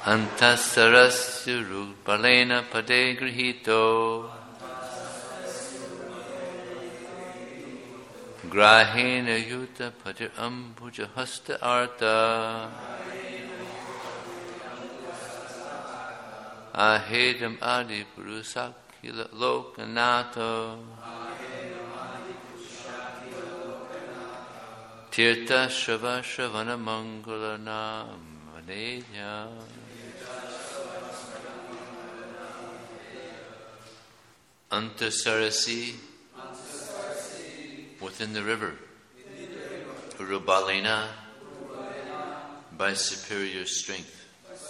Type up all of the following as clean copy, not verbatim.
Antasarasya rupalena pade grihito grahena yuta patir ambuja hasta arta ahedam adi purusakila lokanata tirtha shava shavana mangala namanenya Antasarasi within the river, Urubalena by superior strength,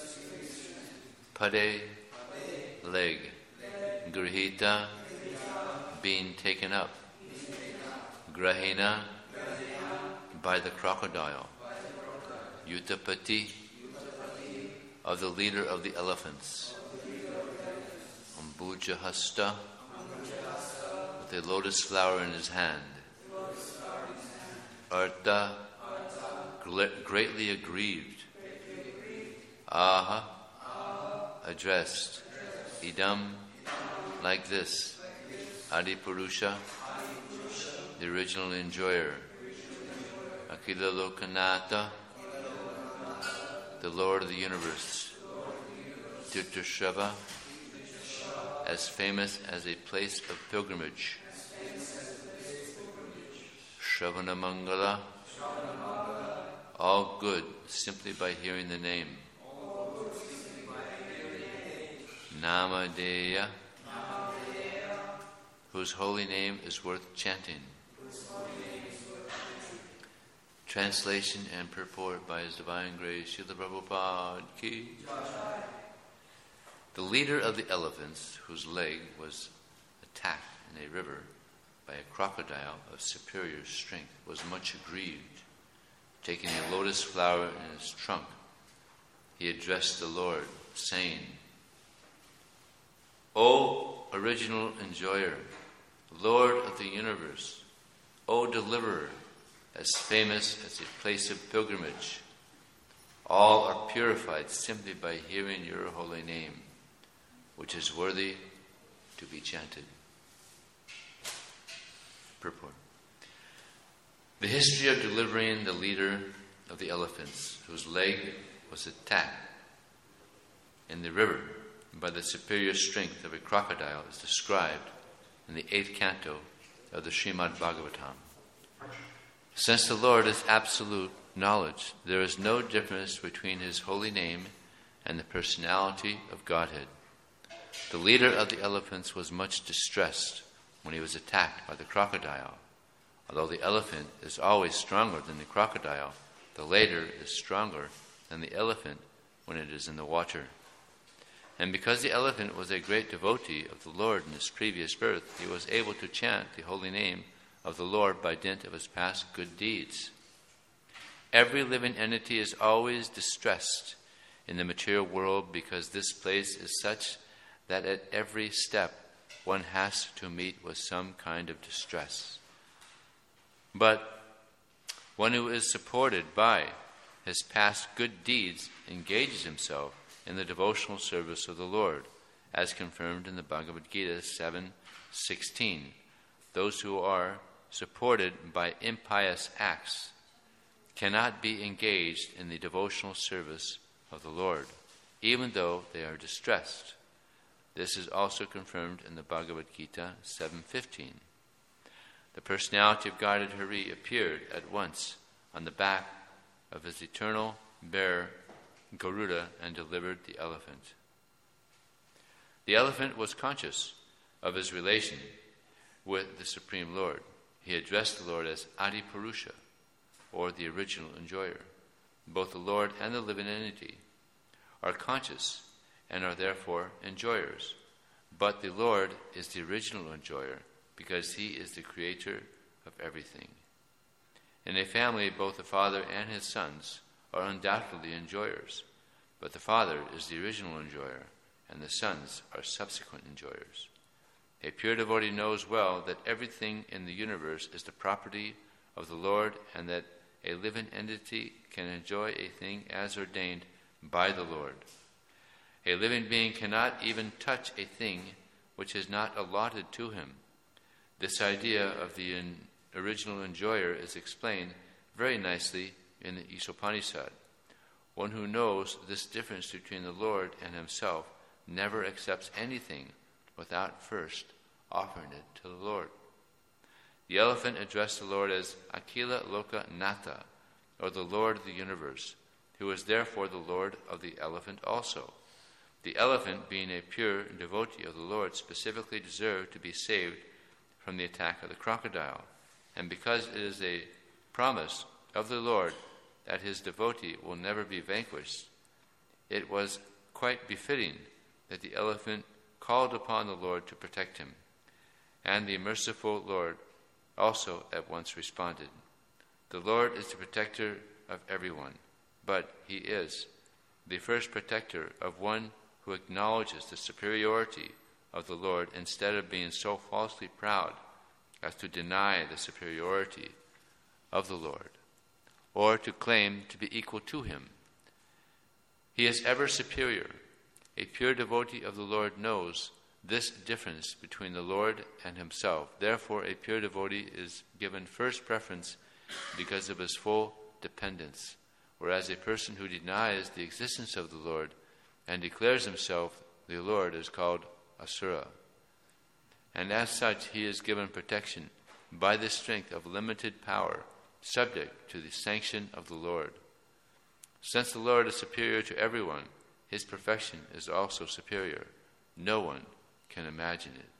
Pade leg, Grihita being taken up, Grahena by the crocodile, Utapati of the leader of the elephants, Ambuja Hasta with a lotus flower in his hand, Arta greatly aggrieved, Aha addressed, Idam like this, Adipurusha the original enjoyer, Akila Lokanata the Lord of the universe, Tirthashava as famous as a place of pilgrimage, Shravana Mangala all good simply by hearing the name, Namadeya whose holy name is worth chanting. Translation and purport by His Divine Grace Srila Prabhupada Ki. The leader of the elephants, whose leg was attacked in a river by a crocodile of superior strength, was much aggrieved. Taking a lotus flower in his trunk, he addressed the Lord, saying, O original enjoyer, Lord of the universe, O deliverer, as famous as a place of pilgrimage, all are purified simply by hearing your holy name, which is worthy to be chanted. Purport. The history of delivering the leader of the elephants, whose leg was attacked in the river by the superior strength of a crocodile, is described in the 8th canto of the Srimad Bhagavatam. Since the Lord is absolute knowledge, there is no difference between His holy name and the personality of Godhead. The leader of the elephants was much distressed when he was attacked by the crocodile. Although the elephant is always stronger than the crocodile, the latter is stronger than the elephant when it is in the water. And because the elephant was a great devotee of the Lord in his previous birth, he was able to chant the holy name of the Lord by dint of his past good deeds. Every living entity is always distressed in the material world because this place is such that at every step one has to meet with some kind of distress. But one who is supported by his past good deeds engages himself in the devotional service of the Lord, as confirmed in the Bhagavad Gita 7:16. Those who are supported by impious acts cannot be engaged in the devotional service of the Lord, even though they are distressed. This is also confirmed in the Bhagavad Gita 7:15. The personality of Godhead Hari appeared at once on the back of his eternal bear Garuda and delivered the elephant. The elephant was conscious of his relation with the Supreme Lord. He addressed the Lord as Adipurusha, or the original enjoyer. Both the Lord and the living entity are conscious and are therefore enjoyers. But the Lord is the original enjoyer because He is the creator of everything. In a family, both the father and his sons are undoubtedly enjoyers, but the father is the original enjoyer and the sons are subsequent enjoyers. A pure devotee knows well that everything in the universe is the property of the Lord and that a living entity can enjoy a thing as ordained by the Lord. A living being cannot even touch a thing which is not allotted to him. This idea of the original enjoyer is explained very nicely in the Isopanishad. One who knows this difference between the Lord and himself never accepts anything without first offering it to the Lord. The elephant addressed the Lord as Akila Loka Natha, or the Lord of the universe, who is therefore the Lord of the elephant also. The elephant, being a pure devotee of the Lord, specifically deserved to be saved from the attack of the crocodile. And because it is a promise of the Lord that his devotee will never be vanquished, it was quite befitting that the elephant called upon the Lord to protect him. And the merciful Lord also at once responded. The Lord is the protector of everyone, but he is the first protector of one who acknowledges the superiority of the Lord instead of being so falsely proud as to deny the superiority of the Lord, or to claim to be equal to him. He is ever superior. A pure devotee of the Lord knows this difference between the Lord and himself. Therefore, a pure devotee is given first preference because of his full dependence, whereas a person who denies the existence of the Lord and declares himself the Lord is called Asura. And as such, he is given protection by the strength of limited power, subject to the sanction of the Lord. Since the Lord is superior to everyone, his perfection is also superior. No one can imagine it.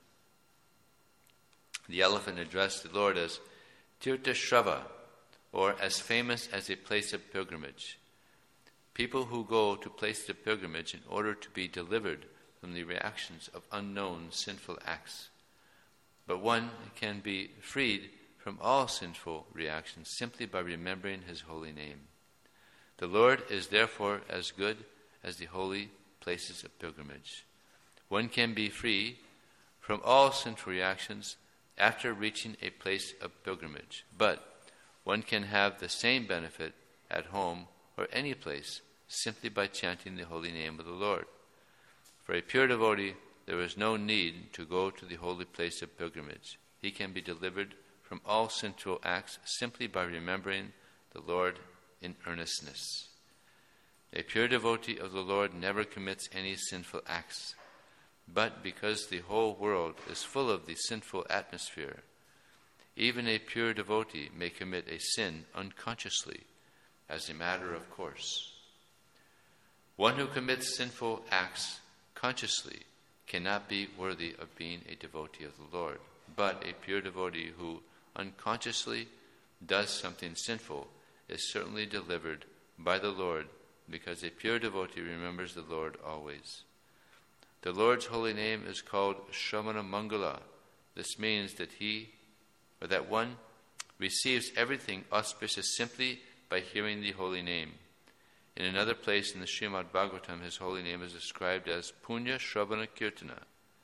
The elephant addressed the Lord as Tirthashrava, or as famous as a place of pilgrimage. People who go to places of pilgrimage in order to be delivered from the reactions of unknown sinful acts. But one can be freed from all sinful reactions simply by remembering his holy name. The Lord is therefore as good as the holy places of pilgrimage. One can be free from all sinful reactions after reaching a place of pilgrimage, but one can have the same benefit at home or any place simply by chanting the holy name of the Lord. For a pure devotee, there is no need to go to the holy place of pilgrimage. He can be delivered from all sinful acts simply by remembering the Lord in earnestness. A pure devotee of the Lord never commits any sinful acts, but because the whole world is full of the sinful atmosphere, even a pure devotee may commit a sin unconsciously as a matter of course. One who commits sinful acts consciously cannot be worthy of being a devotee of the Lord, but a pure devotee who unconsciously does something sinful is certainly delivered by the Lord, because a pure devotee remembers the Lord always. The Lord's holy name is called Shravana Mangala. This means that one receives everything auspicious simply by hearing the holy name. In another place in the Srimad Bhagavatam, his holy name is described as Punya Shravana Kirtana.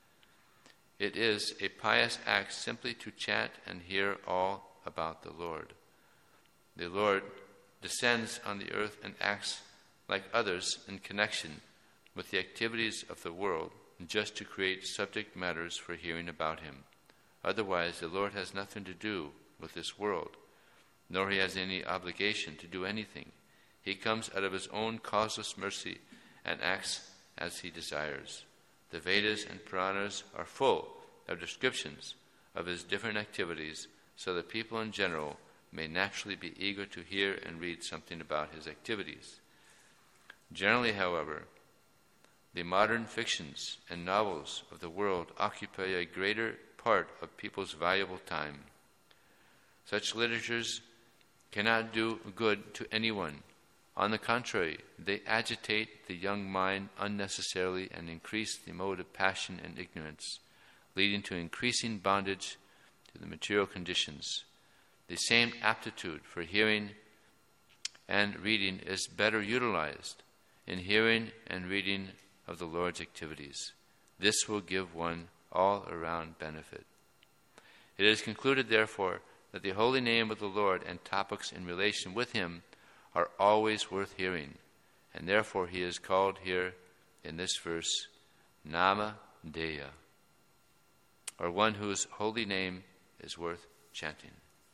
It is a pious act simply to chant and hear all about the Lord. The Lord descends on the earth and acts like others in connection with the activities of the world, just to create subject matters for hearing about him. Otherwise, the Lord has nothing to do with this world, nor he has any obligation to do anything. He comes out of his own causeless mercy and acts as he desires. The Vedas and Puranas are full of descriptions of his different activities, so that people in general may naturally be eager to hear and read something about his activities. Generally, however, the modern fictions and novels of the world occupy a greater part of people's valuable time. Such literatures cannot do good to anyone. On the contrary, they agitate the young mind unnecessarily and increase the mode of passion and ignorance, leading to increasing bondage to the material conditions. The same aptitude for hearing and reading is better utilized in hearing and reading of the Lord's activities. This will give one all-around benefit. It is concluded, therefore, that the holy name of the Lord and topics in relation with him are always worth hearing, and therefore he is called here in this verse, Nama Deya, or one whose holy name is worth chanting.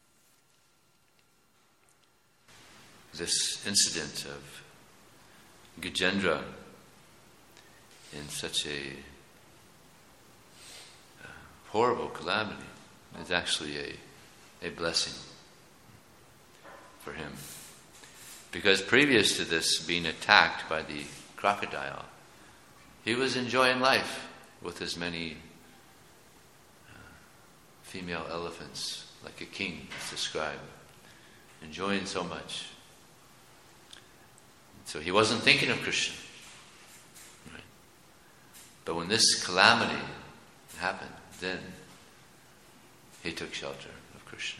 This incident of Gajendra in such a horrible calamity is actually a blessing for him. Because previous to this being attacked by the crocodile, he was enjoying life with as many female elephants, like a king is described, enjoying so much. So he wasn't thinking of Krishna. Right? But when this calamity happened, then he took shelter of Krishna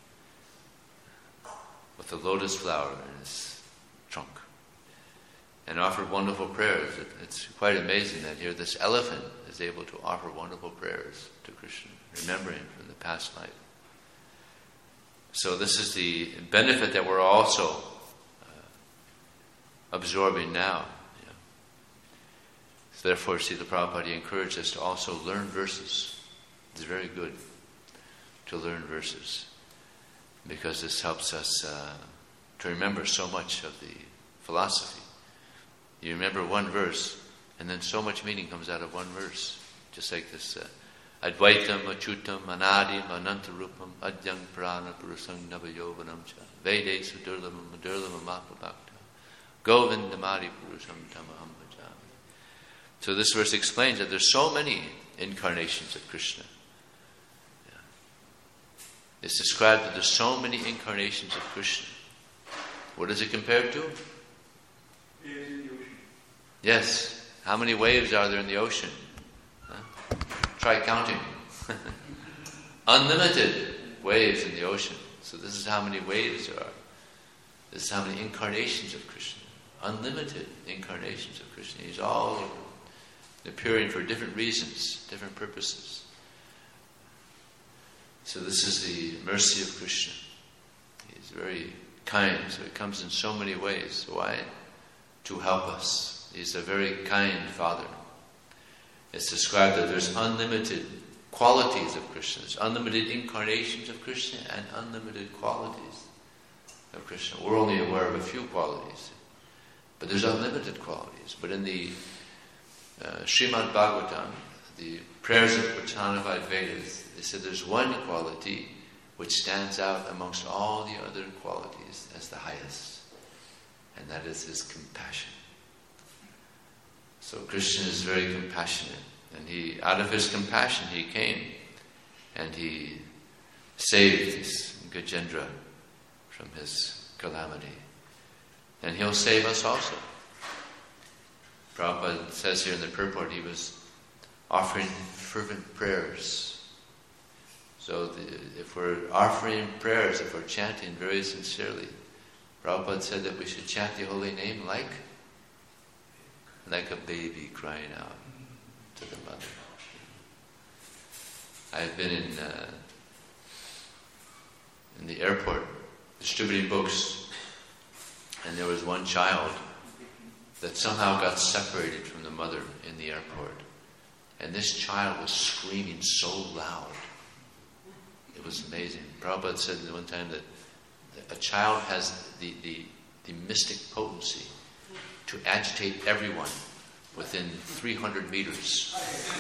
with a lotus flower in his trunk and offered wonderful prayers. It's quite amazing that here this elephant is able to offer wonderful prayers to Krishna, remembering from the past life. So this is the benefit that we're also absorbing now. So therefore, Srila Prabhupada encouraged us to also learn verses. It's very good to learn verses, because this helps us to remember so much of the philosophy. You remember one verse, and then so much meaning comes out of one verse. Just like this, Advaitam, Achutam, Anadim, Anantarupam, Adyang Prana, Purusang Navayovanam Cha, Vede Sudurlamam, Madurlamam Mahapabhakta, Govindamadi Purusam Tamaham Bhajami. So this verse explains that there's so many incarnations of Krishna. It's described that there's so many incarnations of Krishna. What is it compared to? Yes. How many waves are there in the ocean? Huh? Try counting. Unlimited waves in the ocean. So this is how many waves there are. This is how many incarnations of Krishna. Unlimited incarnations of Krishna. He's all over, appearing for different reasons, different purposes. So this is the mercy of Krishna. He's very kind, so it comes in so many ways. Why? To help us. He's a very kind Father. It's described that there's unlimited qualities of Krishna. There's unlimited incarnations of Krishna and unlimited qualities of Krishna. We're only aware of a few qualities, but there's unlimited qualities. But in the Srimad Bhagavatam, the prayers of Vachanavad Vedas, they said there's one quality which stands out amongst all the other qualities as the highest, and that is his compassion. So Krishna is very compassionate, and he, out of his compassion, he came and he saved this Gajendra from his calamity, and he'll save us also. Prabhupada says here in the purport he was offering fervent prayers. So if we're offering prayers, if we're chanting very sincerely, Prabhupada said that we should chant the holy name like a baby crying out to the mother. I've been in the airport distributing books, and there was one child that somehow got separated from the mother in the airport. And this child was screaming so loud. It was amazing. Prabhupada said one time that a child has the mystic potency to agitate everyone within 300 meters.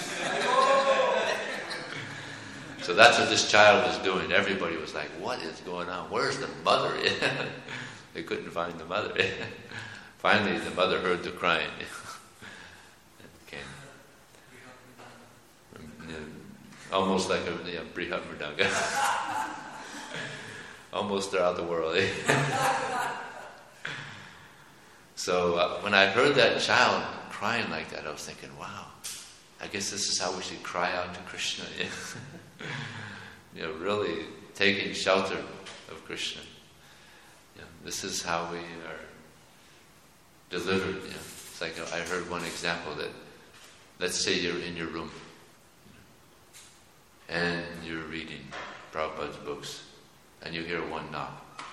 So that's what this child was doing. Everybody was like, what is going on? Where's the mother? They couldn't find the mother. Finally, the mother heard the crying. And came. Almost like a Brihat Mridanga. Almost throughout the world. So when I heard that child crying like that, I was thinking, wow, I guess this is how we should cry out to Krishna. Really taking shelter of Krishna. This is how we are delivered. It's like I heard one example that, let's say you're in your room and you're reading Prabhupada's books and you hear one knock.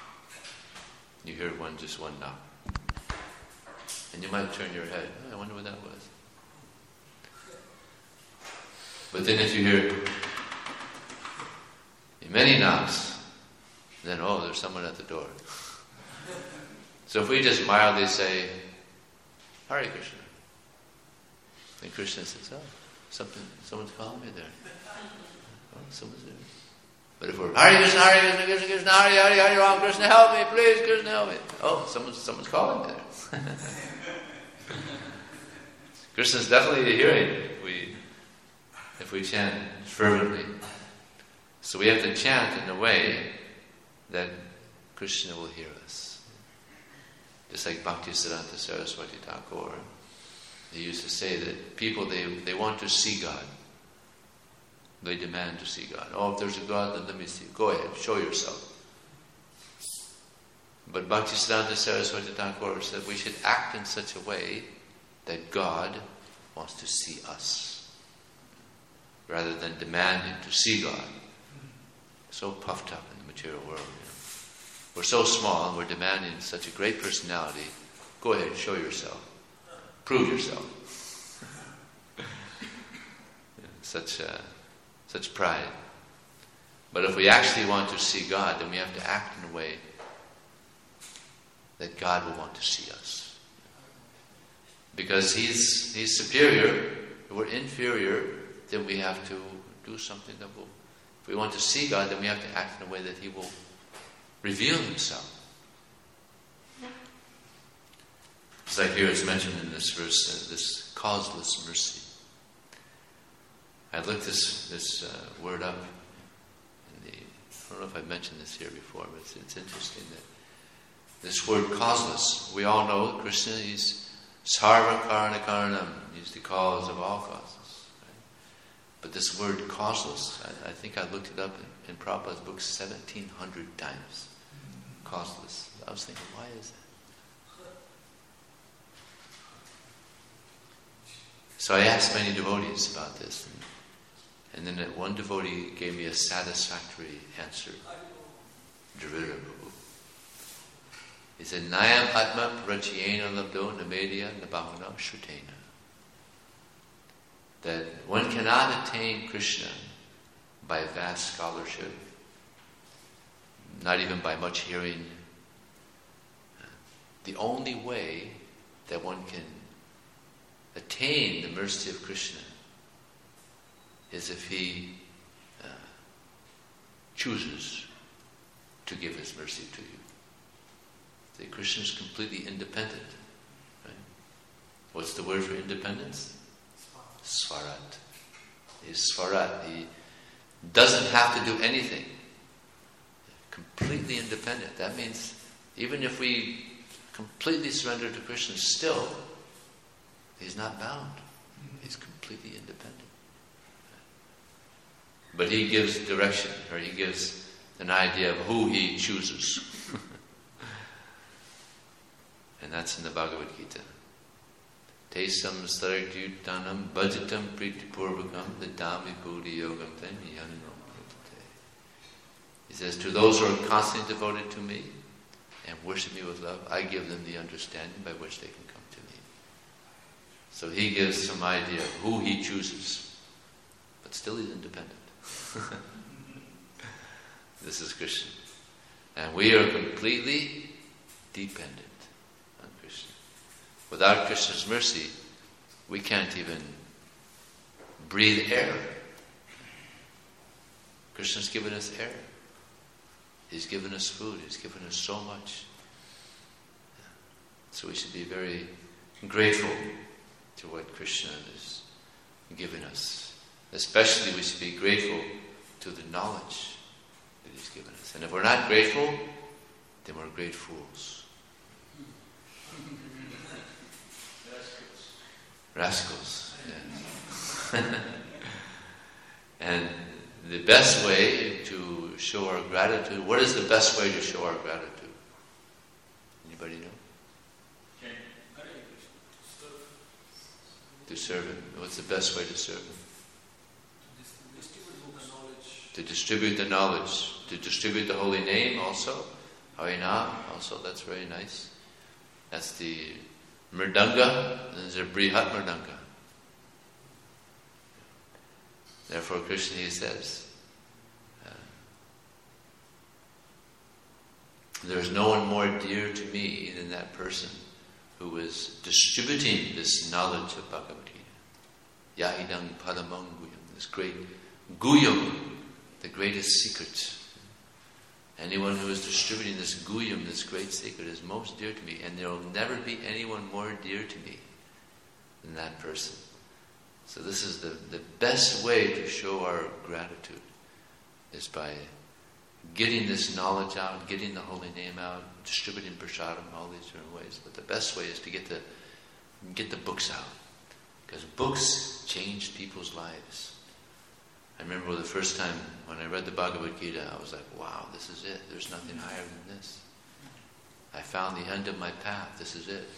You hear just one knock. And you might turn your head, I wonder what that was. But then if you hear many knocks, then, oh, there's someone at the door. So if we just mildly say, Hare Krishna, then Krishna says, oh, someone's calling me there. Oh, someone's there. But if we're, Hare Krishna, Hare Krishna, Krishna Krishna, Hare Hare, Hare Ram, Krishna help me, please, Krishna help me. Oh, someone's calling me there. Krishna's definitely hearing if we chant fervently. So we have to chant in a way that Krishna will hear us. Just like Bhaktisiddhanta Saraswati Thakur, he used to say that people, they want to see God. They demand to see God. Oh, if there's a God, then let me see. Go ahead, show yourself. But Bhaktisiddhanta Saraswati Thakur said we should act in such a way that God wants to see us, rather than demanding to see God. So puffed up in the material world. We're so small and we're demanding such a great personality. Go ahead, show yourself. Prove yourself. Such pride. But if we actually want to see God, then we have to act in a way that God will want to see us. Because He's superior, if we're inferior, then we have to do something that will... If we want to see God, then we have to act in a way that He will reveal Himself. It's like here it's mentioned in this verse, this causeless mercy. I looked this word up in I don't know if I've mentioned this here before, but it's interesting that this word causeless, we all know Krishna, He's Sarva Karana Karanam, He's the cause of all causes. Right? But this word causeless, I think I looked it up in Prabhupada's book 1,700 times. Causeless. I was thinking, why is that? So I asked many devotees about this, and then one devotee gave me a satisfactory answer. Dravida Prabhu. He said, Nayam Atma Prachayena Labdo Namedya Nabhavana Shrutena. That one cannot attain Krishna by vast scholarship, not even by much hearing. The only way that one can attain the mercy of Krishna is if he chooses to give his mercy to you. That Krishna is completely independent. Right? What's the word for independence? Svarat. He's Svarat. He doesn't have to do anything. Completely independent. That means even if we completely surrender to Krishna, still He's not bound. He's completely independent. But He gives direction, or He gives an idea of who He chooses. And that's in the Bhagavad Gita. Tesam saragjutanam bhajatam pritipurvakam dadami buddhi yogam tem yanam. He says, to those who are constantly devoted to me and worship me with love, I give them the understanding by which they can come to me. So He gives some idea of who He chooses, but still He's independent. This is Krishna. And we are completely dependent on Krishna. Without Krishna's mercy, we can't even breathe air. Krishna's given us air. He's given us food. He's given us so much. So we should be very grateful to what Krishna has given us. Especially we should be grateful to the knowledge that He's given us. And if we're not grateful, then we're great fools. Rascals. Yes. And the best way to show our gratitude, what is the best way to show our gratitude? Anybody know? To serve Him. What's the best way to serve Him? To distribute the knowledge. To distribute the holy name also. Harinam also, that's very nice. That's the Mridanga, and there's a Brihat Mridanga. Therefore, Krishna, he says, there is no one more dear to me than that person who is distributing this knowledge of Bhagavad Gita. Yahidang Padamang Guyam, this great Guyam, the greatest secret. Anyone who is distributing this Guyam, this great secret, is most dear to me, and there will never be anyone more dear to me than that person. So this is the best way to show our gratitude, is by getting this knowledge out, getting the holy name out, distributing prasadam, all these different ways. But the best way is to get the books out, because books change people's lives. I remember the first time when I read the Bhagavad Gita, I was like, wow, this is it. There's nothing higher than this. I found the end of my path. This is it.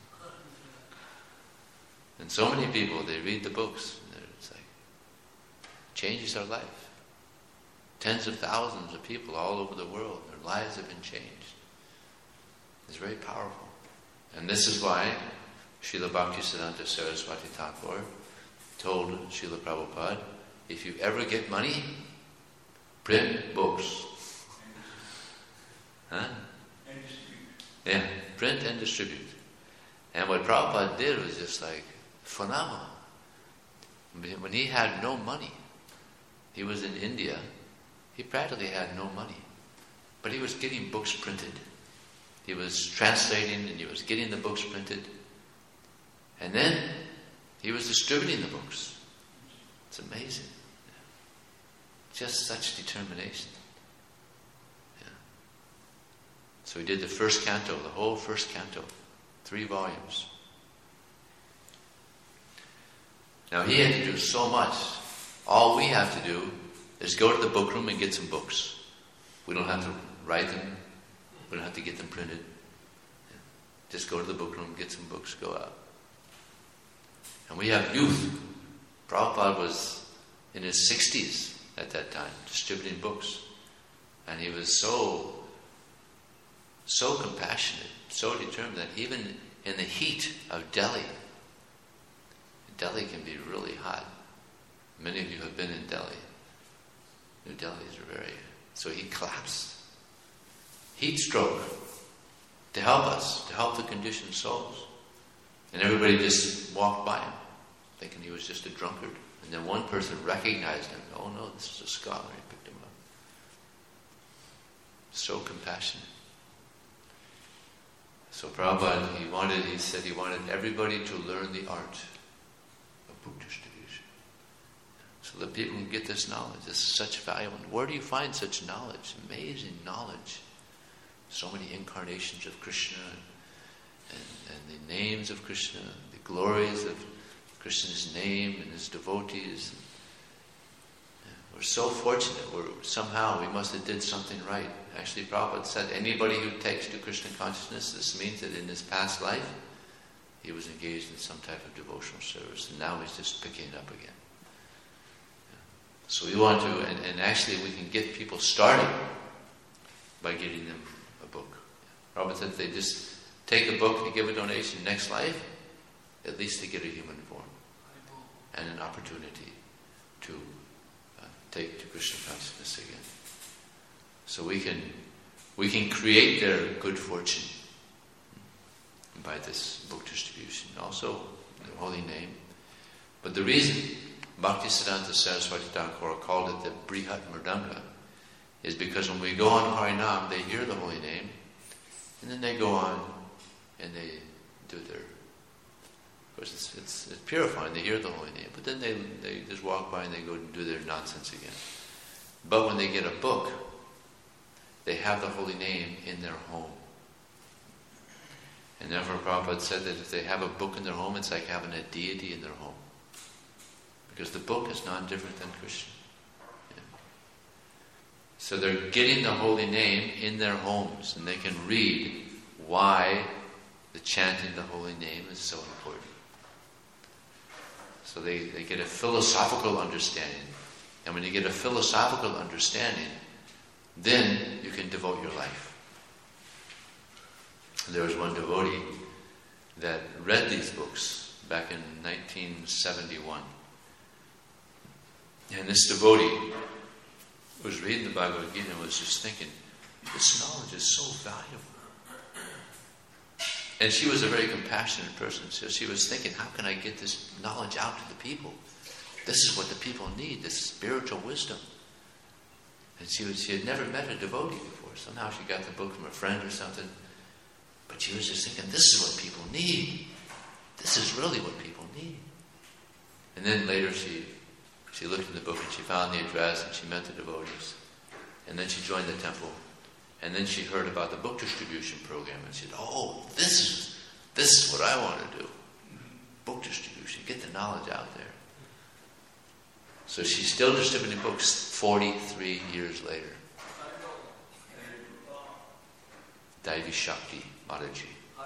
And so many people, they read the books, and it's like, changes their life. Tens of thousands of people all over the world, their lives have been changed. It's very powerful. And this is why Srila Bhaktisiddhanta Saraswati Thakur told Srila Prabhupada, if you ever get money, print books. Huh? And distribute. Yeah, print and distribute. And what Prabhupada did was just like phenomenal. When he had no money, he was in India, he practically had no money. But he was getting books printed. He was translating and he was getting the books printed. And then he was distributing the books. It's amazing. Just such determination. Yeah. So he did the first canto, the whole first canto, 3 volumes. Now he had to do so much. All we have to do is go to the book room and get some books. We don't have to write them. We don't have to get them printed. Yeah. Just go to the book room, get some books, go out. And we have youth. Prabhupada was in his 60s at that time, distributing books. And he was so compassionate, so determined that even in the heat of Delhi can be really hot. Many of you have been in Delhi. New Delhi is very... So he collapsed. Heat stroke. To help us, to help the conditioned souls. And everybody just walked by him, thinking he was just a drunkard. And then one person recognized him. Oh no, this is a scholar. He picked him up. So compassionate. So Prabhupada, he said he wanted everybody to learn the art of book distribution. So that people can get this knowledge. This is such value. And where do you find such knowledge? Amazing knowledge. So many incarnations of Krishna and the names of Krishna, the glories of Krishna's name and his devotees. We're so fortunate. Somehow we must have did something right. Actually, Prabhupada said anybody who takes to Krishna consciousness, this means that in his past life he was engaged in some type of devotional service, and now he's just picking it up again. So we want to, and actually we can get people started by getting them a book. Prabhupada said if they just take a book, they give a donation next life, at least they get a human form and an opportunity to take to Krishna consciousness again. So we can create their good fortune by this book distribution. Also, the holy name. But the reason Bhaktisiddhanta Saraswati Thakur called it the Brihat Mridanga is because when we go on Harinam, they hear the holy name, and then they go on and they do their... Of course, it's purifying. They hear the holy name, but then they just walk by and they go and do their nonsense again. But when they get a book, they have the holy name in their home. And therefore Prabhupada said that if they have a book in their home, it's like having a deity in their home. Because the book is non-different than Krishna. Yeah. So they're getting the holy name in their homes, and they can read why the chanting the holy name is so important. So they get a philosophical understanding. And when you get a philosophical understanding, then you can devote your life. There was one devotee that read these books back in 1971. And this devotee was reading the Bhagavad Gita and was just thinking, this knowledge is so valuable. And she was a very compassionate person, so she was thinking, how can I get this knowledge out to the people? This is what the people need, this spiritual wisdom. And she had never met a devotee before. Somehow she got the book from a friend or something. But she was just thinking, this is what people need. This is really what people need. And then later she looked in the book and she found the address and she met the devotees. And then she joined the temple. And then she heard about the book distribution program and she said, oh, this is what I want to do. Book distribution, get the knowledge out there. So she's still distributing books 43 years later. Daivi Shakti Mataji.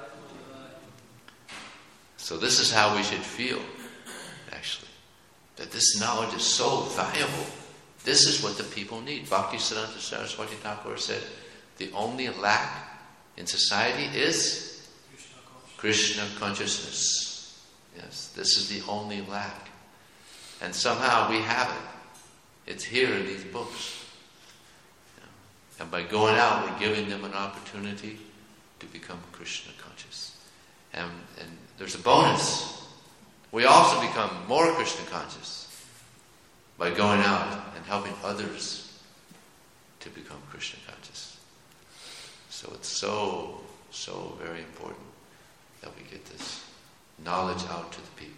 So this is how we should feel, actually. That this knowledge is so valuable. This is what the people need. Bhaktisiddhanta Saraswati Thakur said, the only lack in society is Krishna consciousness. Yes, this is the only lack. And somehow we have it. It's here in these books. And by going out, we're giving them an opportunity to become Krishna conscious. And there's a bonus. We also become more Krishna conscious by going out and helping others to become Krishna conscious. So it's so very important that we get this knowledge out to the people.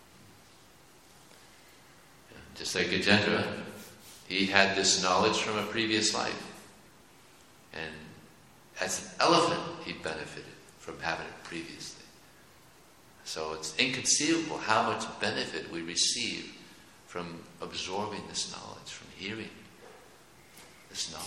Just like Gajendra, he had this knowledge from a previous life. And as an elephant, he benefited from having it previously. So it's inconceivable how much benefit we receive from absorbing this knowledge, from hearing this knowledge.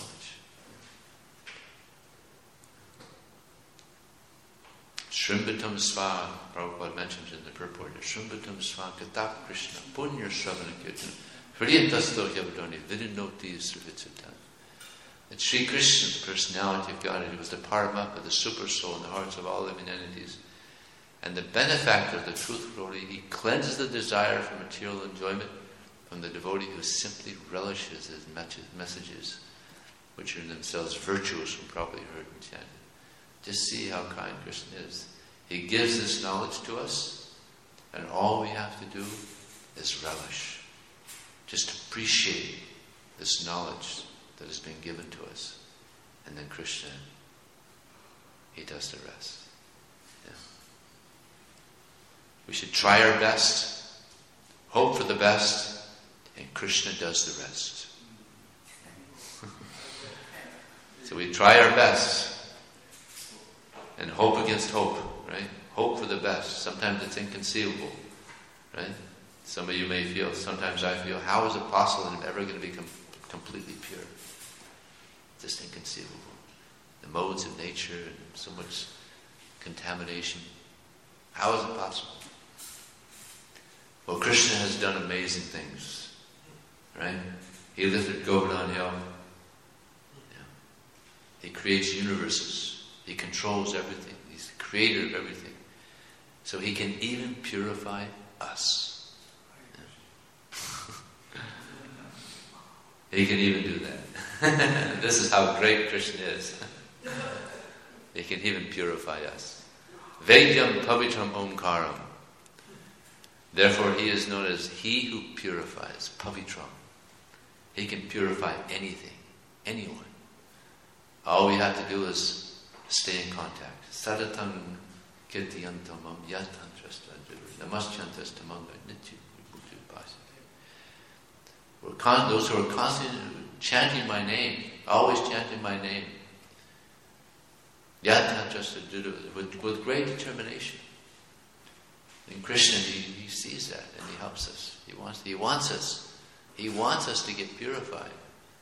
Shrimbatam Sva, Prabhupada mentions in the purport, Shrimbatam Sva Katha Krishna Punya Shravana Kirtana Hriyatasto Yavadoni Vidinoti Srivitsutta. That Sri Krishna, the personality of Godhead, was the Paramatma, of the super soul in the hearts of all living entities, and the benefactor of the truth glory. He cleanses the desire for material enjoyment from the devotee who simply relishes his messages, which are in themselves virtuous when properly heard and chanted. Just see how kind Krishna is. He gives this knowledge to us, and all we have to do is relish. Just appreciate this knowledge that has been given to us. And then Krishna, he does the rest. Yeah. We should try our best, hope for the best, and Krishna does the rest. So we try our best and hope against hope, right? Hope for the best. Sometimes it's inconceivable, right? Some of you may feel, sometimes I feel, how is it possible that I'm ever going to become completely pure? Just inconceivable. The modes of nature and so much contamination. How is it possible? Well, Krishna has done amazing things, right? He lifted Govardhan Hill. Yeah. He creates universes. He controls everything. He's the creator of everything. So he can even purify us. Yeah. He can even do that. This is how great Krishna is. He can even purify us. Vedyam pavitram omkaram. Therefore he is known as he who purifies, pavitram. He can purify anything, anyone. All we have to do is stay in contact. Sadatam kirtiyantamam yatantrastadru namaschantastamanga nityu vibhutu bhasite. Those who are constantly chanting my name, always chanting my name, yatantrastadru, with great determination. And Krishna, he sees that and he helps us. He wants us to get purified.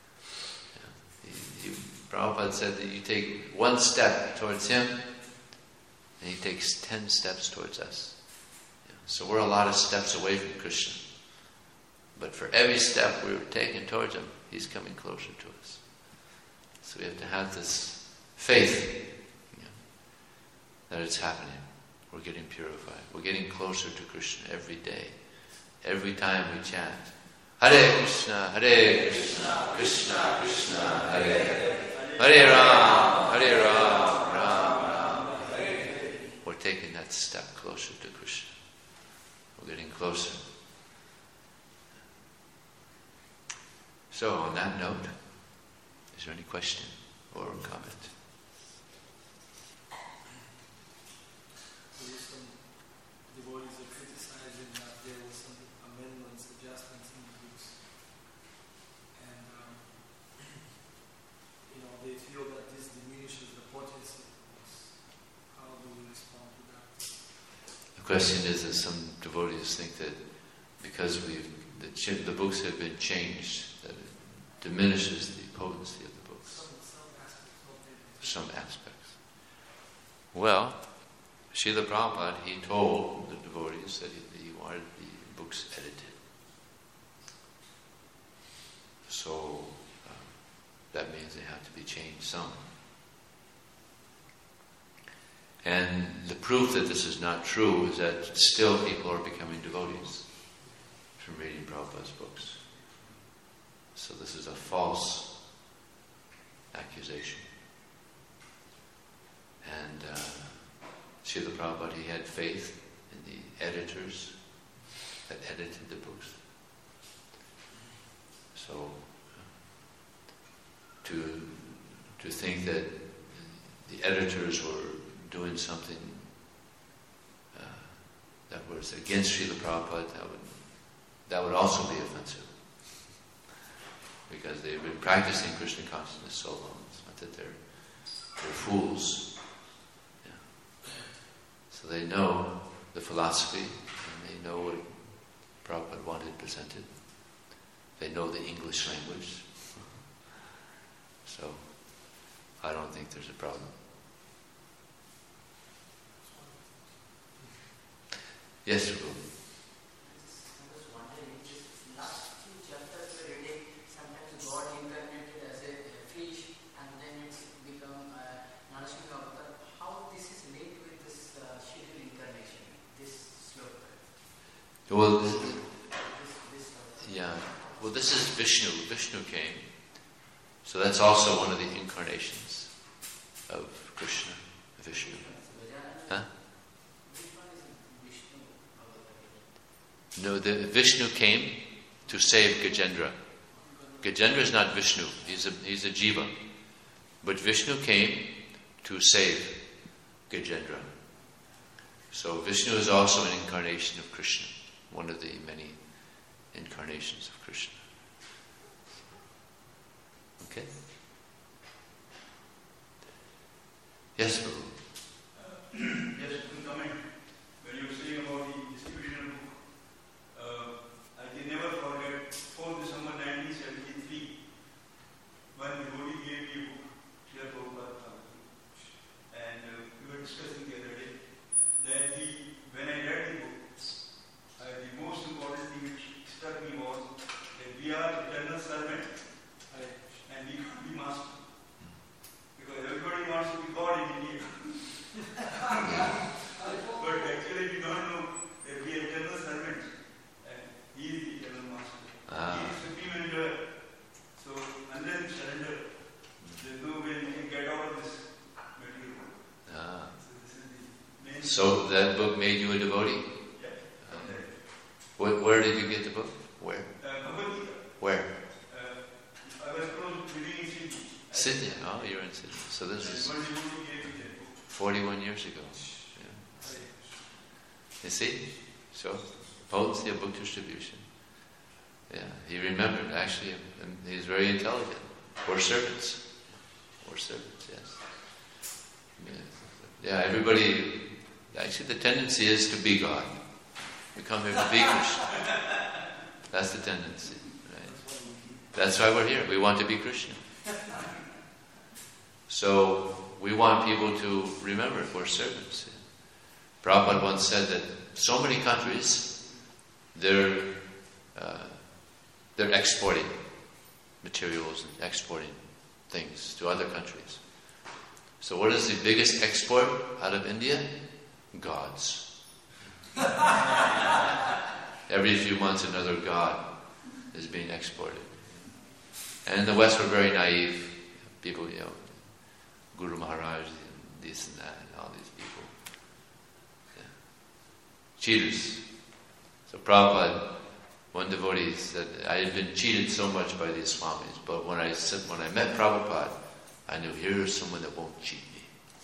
Prabhupada said that you take one step towards him, and he takes 10 steps towards us. So we're a lot of steps away from Krishna. But for every step we're taking towards him, he's coming closer to us. So we have to have this faith that it's happening. We're getting purified. We're getting closer to Krishna every day. Every time we chant, Hare Krishna, Krishna Krishna, Hare Hare, Hare Ram, Ram Ram, Hare Hare. We're taking that step closer to Krishna. We're getting closer. So, on that note, is there any question or comment? Some devotees are criticizing that there were some amendments, adjustments in the books, and they feel that this diminishes the potency of the books. How do we respond to that? The question is that some devotees think that because the books have been changed, that it diminishes the potency of the books. Some aspects. Well, Srila Prabhupada, he told the devotees that he wanted the books edited. So that means they have to be changed some. And the proof that this is not true is that still people are becoming devotees from reading Prabhupada's books. So this is a false accusation. And Srila Prabhupada, he had faith in the editors that edited the books. So to think that the editors were doing something that was against Srila Prabhupada, that would also be offensive. Because they've been practicing Krishna consciousness so long. It's not that they're fools. Yeah. So they know the philosophy, and they know what Prabhupada wanted presented. They know the English language. So I don't think there's a problem. Yes, Prabhu. Well, this is Vishnu. Vishnu came. So that's also one of the incarnations of Krishna, Vishnu. Huh? No, the Vishnu came to save Gajendra. Gajendra is not Vishnu. He's a jiva. But Vishnu came to save Gajendra. So Vishnu is also an incarnation of Krishna. One of the many incarnations of Krishna. Okay? Yes, Prabhu. Yes, one comment. When you were saying about the distribution book, I can never forget 4 December 1973, when the devotee gave me a book, Srila Prabhupada, and we were discussing the other day. Then when I read the book, the most important thing which struck me was that we are eternal servants and we can't be master. Because everybody wants to be God in India. But actually we don't know that we are eternal servants and He is the eternal master. He is supreme enjoyer. So unless we surrender, there's no way we can get out of this material. So this is the main. So that book made you a devotee? Where did you get the book? Where? Where? I was living in Sydney. Sydney. Oh, you're in Sydney. So this is 41 years ago. Yeah. You see? So, potency of book distribution. Yeah, he remembered. Actually, he's very intelligent. We're servants. We're servants, yes. Yeah, everybody... Actually, the tendency is to be God. We come here to be Krishna. That's the tendency, right? That's why we're here. We want to be Krishna. So we want people to remember we're servants. Prabhupada once said that so many countries, they're exporting materials and exporting things to other countries. So what is the biggest export out of India? Gods. Every few months another god is being exported. And in the West, we're very naive. People, Guru Maharaj and this and that, and all these people. Yeah. Cheaters. So Prabhupada, one devotee said, I had been cheated so much by these swamis, but when I met Prabhupada, I knew here's someone that won't cheat me.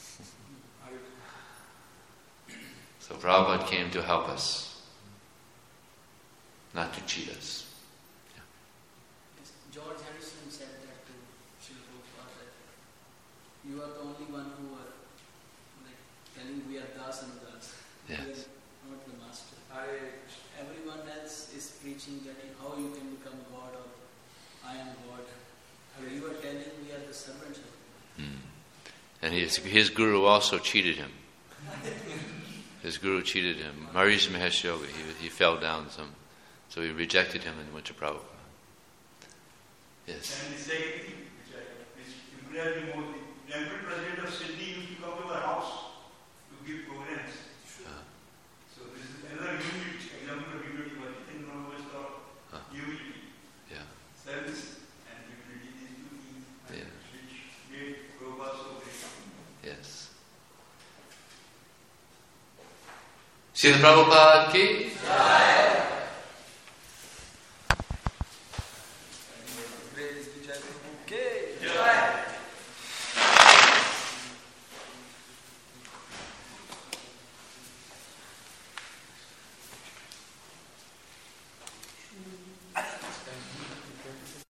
So Prabhupada came to help us, not to cheat us. Yes, George Harrison said that to Srila Prabhupada, that you are the only one who are telling we are das and das. Yes. We are not the master. Everyone else is preaching that how you can become God or I am God. You are telling we are the servants of God. And his guru also cheated him. His guru cheated him. Maharishi Mahesh Yogi, he fell down so he rejected him and went to Prabhupada. Yes. And the second thing, which I remember, the temple president of Sydney used to come to our house to give programs. So this is another unity, example of unity. What you think one was called unity. Yeah. Service and unity, these two things, which made Prabhupada so great. Yes. Srila Prabhupada ki?